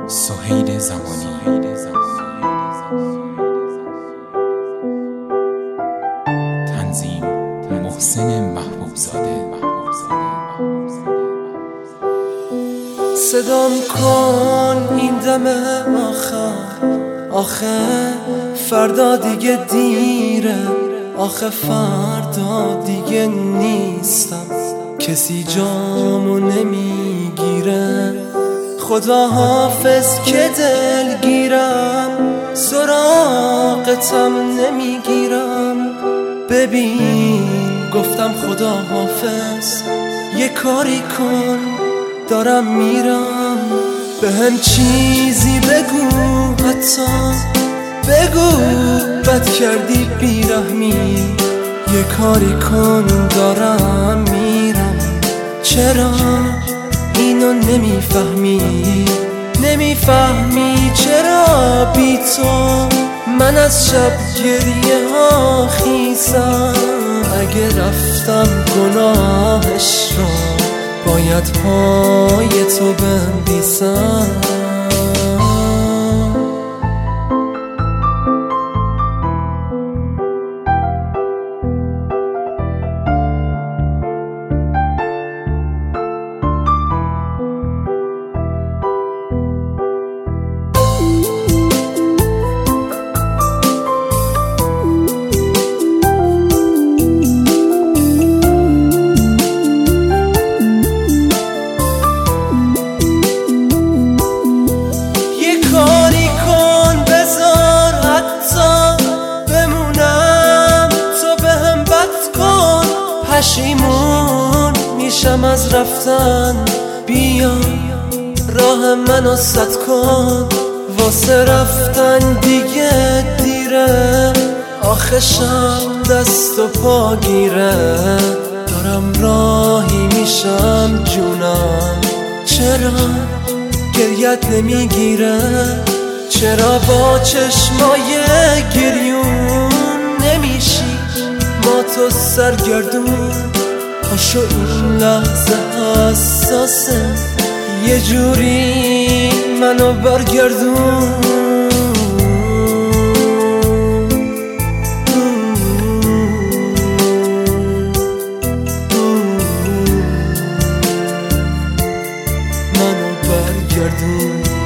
سهیل زمانی. تنظیم محسن محبوبزاده. صدام کن این دم آخه فردا دیگه دیره، آخه فردا دیگه نیستم، کسی جامو نمیگیره. خدا حافظ که دلگیرم، سراغتم نمیگیرم. ببین گفتم خدا حافظ، یه کاری کن دارم میرم. به هم چیزی بگو، حتی بگو بد کردی بیرحمی. یه کاری کن دارم میرم. چرا اینو نمیفهمی چرا بی تو من از شب گریه ها خیسم؟ اگه رفتم گناهش رو باید پای تو بندیسم. پشیمون میشم از رفتن، بیا راه منو سد کن. واسه رفتن دیگه دیره، آخه شب دست و پا گیره. دارم راهی میشم جونم، چرا گریت نمیگیره؟ چرا با چشمای گریون نمیشی ما تو سرگردون؟ پاشو این لحظه حساسه، یه جوری منو برگردون. منو برگردون.